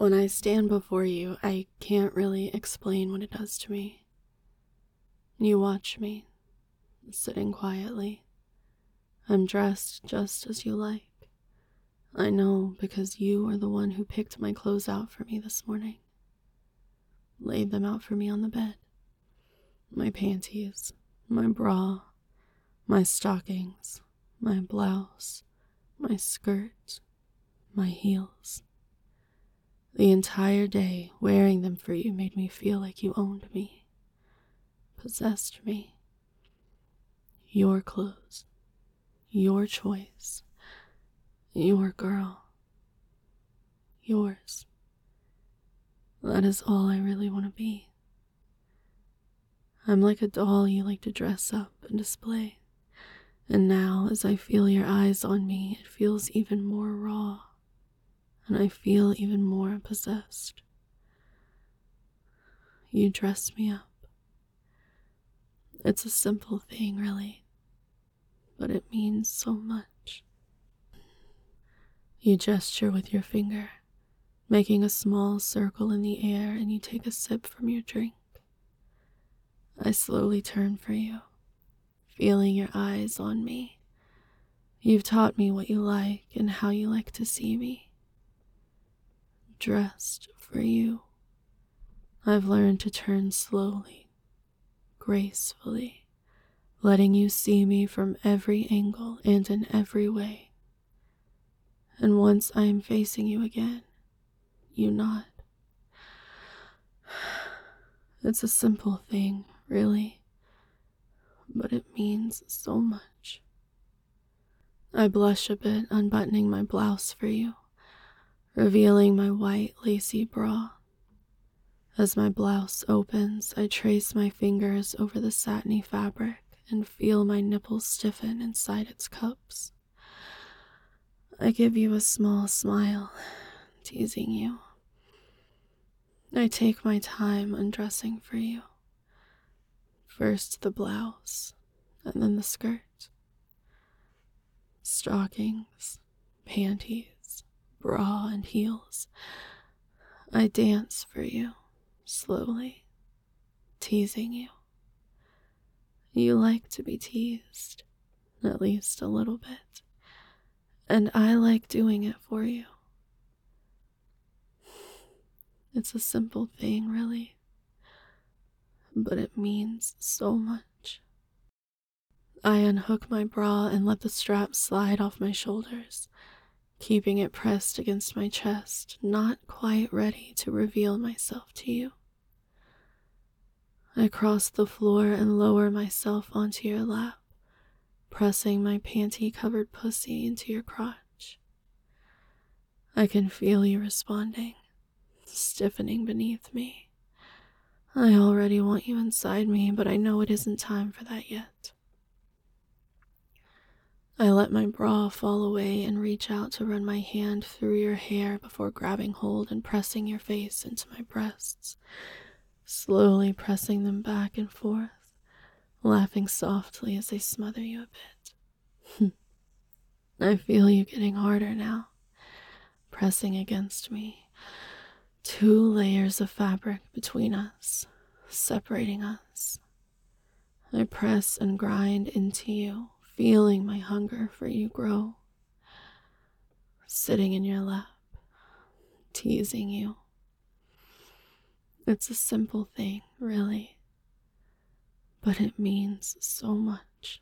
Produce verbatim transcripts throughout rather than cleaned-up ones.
When I stand before you, I can't really explain what it does to me. You watch me, sitting quietly. I'm dressed just as you like. I know because you are the one who picked my clothes out for me this morning. Laid them out for me on the bed. My panties, my bra, my stockings, my blouse, my skirt, my heels. The entire day wearing them for you made me feel like you owned me, possessed me. Your clothes, your choice, your girl, yours. That is all I really want to be. I'm like a doll you like to dress up and display. And now, as I feel your eyes on me, it feels even more raw. And I feel even more possessed. You dress me up. It's a simple thing, really. But it means so much. You gesture with your finger, making a small circle in the air, and you take a sip from your drink. I slowly turn for you, feeling your eyes on me. You've taught me what you like and how you like to see me. Dressed for you. I've learned to turn slowly, gracefully, letting you see me from every angle and in every way. And once I am facing you again, you nod. It's a simple thing, really, but it means so much. I blush a bit, unbuttoning my blouse for you, revealing my white lacy bra. As my blouse opens, I trace my fingers over the satiny fabric and feel my nipples stiffen inside its cups. I give you a small smile, teasing you. I take my time undressing for you. First the blouse, and then the skirt. Stockings, panties, bra, and heels. I dance for you, slowly, teasing you. You like to be teased, at least a little bit, and I like doing it for you. It's a simple thing, really, but it means so much. I unhook my bra and let the strap slide off my shoulders, keeping it pressed against my chest, not quite ready to reveal myself to you. I cross the floor and lower myself onto your lap, pressing my panty-covered pussy into your crotch. I can feel you responding, stiffening beneath me. I already want you inside me, but I know it isn't time for that yet. I let my bra fall away and reach out to run my hand through your hair before grabbing hold and pressing your face into my breasts, slowly pressing them back and forth, laughing softly as I smother you a bit. I feel you getting harder now, pressing against me. Two layers of fabric between us, separating us. I press and grind into you, feeling my hunger for you grow. Sitting in your lap, teasing you. It's a simple thing, really, but it means so much.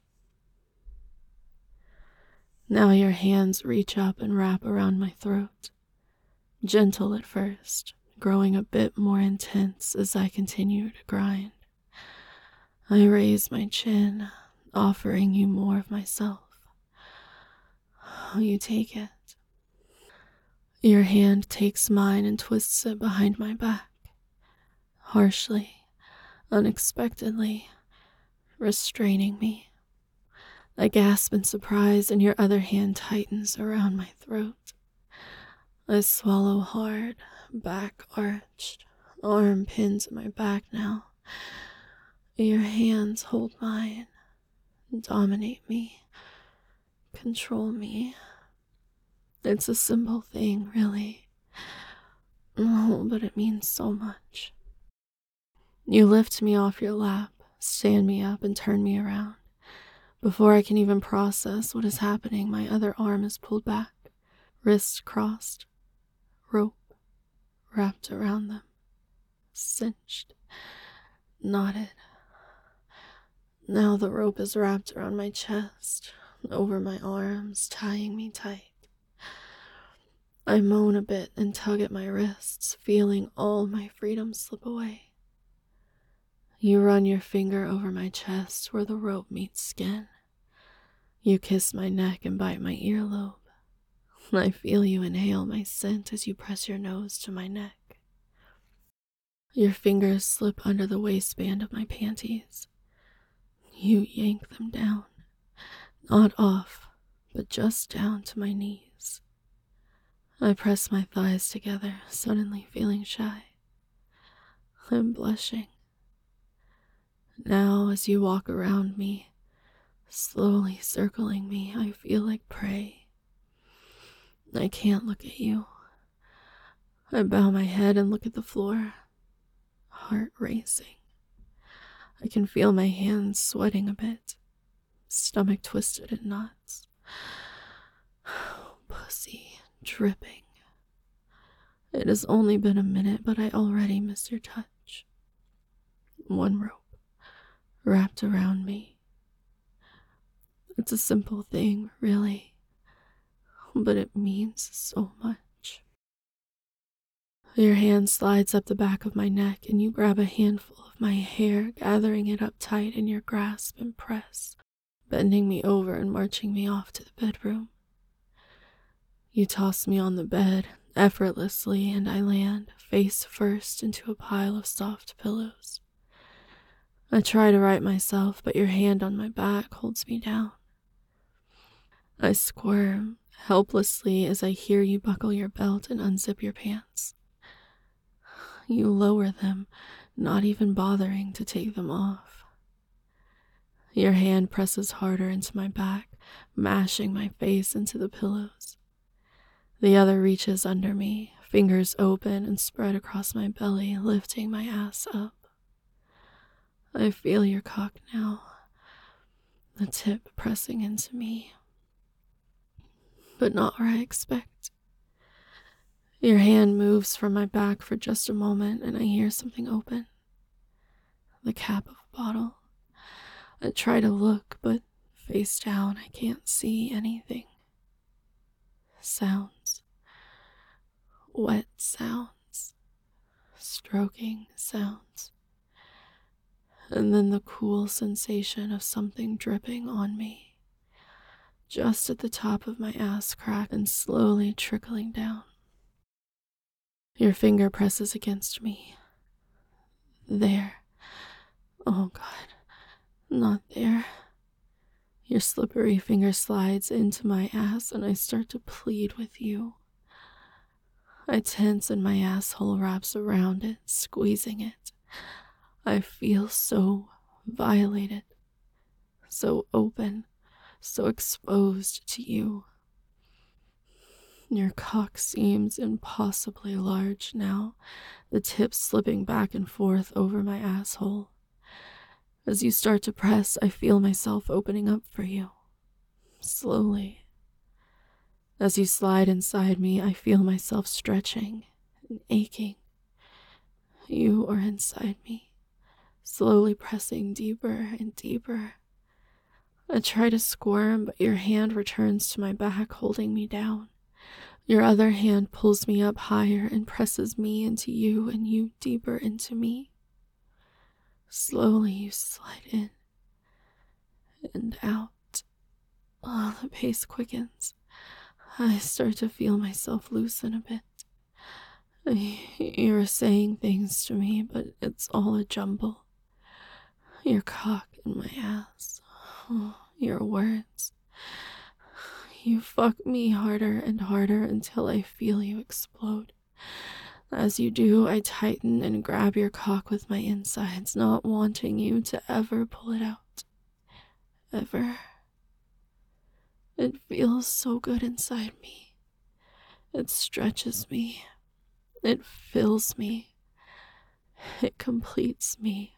Now your hands reach up and wrap around my throat, gentle at first, growing a bit more intense as I continue to grind. I raise my chin, offering you more of myself. You take it. Your hand takes mine and twists it behind my back, harshly, unexpectedly, restraining me. I gasp in surprise and your other hand tightens around my throat. I swallow hard, back arched, arm pinned to my back now. Your hands hold mine, dominate me, control me. It's a simple thing, really. but it means so much. You lift me off your lap, stand me up, and turn me around. Before I can even process what is happening, my other arm is pulled back, wrists crossed, rope wrapped around them, cinched, knotted. Now the rope is wrapped around my chest, over my arms, tying me tight. I moan a bit and tug at my wrists, feeling all my freedom slip away. You run your finger over my chest where the rope meets skin. You kiss my neck and bite my earlobe. I feel you inhale my scent as you press your nose to my neck. Your fingers slip under the waistband of my panties. You yank them down, not off, but just down to my knees. I press my thighs together, suddenly feeling shy. I'm blushing. Now, as you walk around me, slowly circling me, I feel like prey. I can't look at you. I bow my head and look at the floor, heart racing. I can feel my hands sweating a bit, stomach twisted in knots. Pussy dripping. It has only been a minute, but I already miss your touch. One rope wrapped around me. It's a simple thing, really, but it means so much. Your hand slides up the back of my neck and you grab a handful of my hair, gathering it up tight in your grasp and press, bending me over and marching me off to the bedroom. You toss me on the bed effortlessly and I land face first into a pile of soft pillows. I try to right myself, but your hand on my back holds me down. I squirm helplessly as I hear you buckle your belt and unzip your pants. You lower them, not even bothering to take them off. Your hand presses harder into my back, mashing my face into the pillows. The other reaches under me, fingers open and spread across my belly, lifting my ass up. I feel your cock now, the tip pressing into me, but not where I expect. Your hand moves from my back for just a moment and I hear something open. The cap of a bottle. I try to look, but face down I can't see anything. Sounds. Wet sounds. Stroking sounds. And then the cool sensation of something dripping on me, just at the top of my ass crack and slowly trickling down. Your finger presses against me. There. Oh God, not there. Your slippery finger slides into my ass and I start to plead with you. I tense and my asshole wraps around it, squeezing it. I feel so violated, so open, so exposed to you. Your cock seems impossibly large now, the tip slipping back and forth over my asshole. As you start to press, I feel myself opening up for you, slowly. As you slide inside me, I feel myself stretching and aching. You are inside me, slowly pressing deeper and deeper. I try to squirm, but your hand returns to my back, holding me down. Your other hand pulls me up higher and presses me into you and you deeper into me. Slowly you slide in and out. Oh, the pace quickens. I start to feel myself loosen a bit. You're saying things to me, but it's all a jumble. Your cock in my ass. Oh, your words. You fuck me harder and harder until I feel you explode. As you do, I tighten and grab your cock with my insides, not wanting you to ever pull it out. Ever. It feels so good inside me. It stretches me, It fills me. It completes me.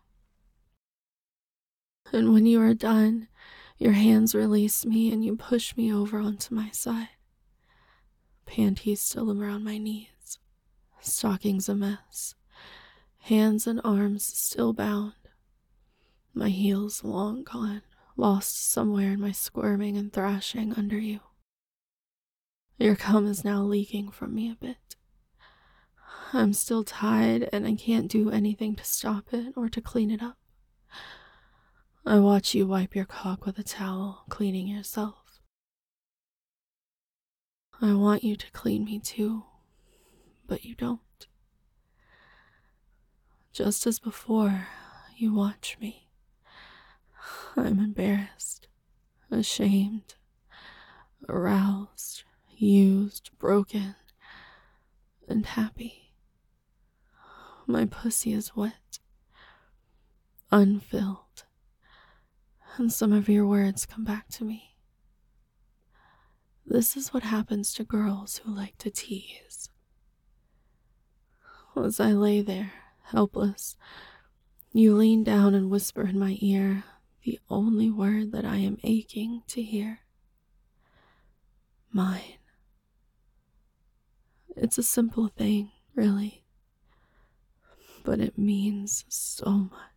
And when you are done, your hands release me and you push me over onto my side. Panties still around my knees. Stockings a mess. Hands and arms still bound. My heels long gone, lost somewhere in my squirming and thrashing under you. Your cum is now leaking from me a bit. I'm still tied and I can't do anything to stop it or to clean it up. I watch you wipe your cock with a towel, cleaning yourself. I want you to clean me too, but you don't. Just as before, you watch me. I'm embarrassed, ashamed, aroused, used, broken, and happy. My pussy is wet, unfilled, and some of your words come back to me. This is what happens to girls who like to tease. As I lay there, helpless, you lean down and whisper in my ear the only word that I am aching to hear. Mine. It's a simple thing, really, but it means so much.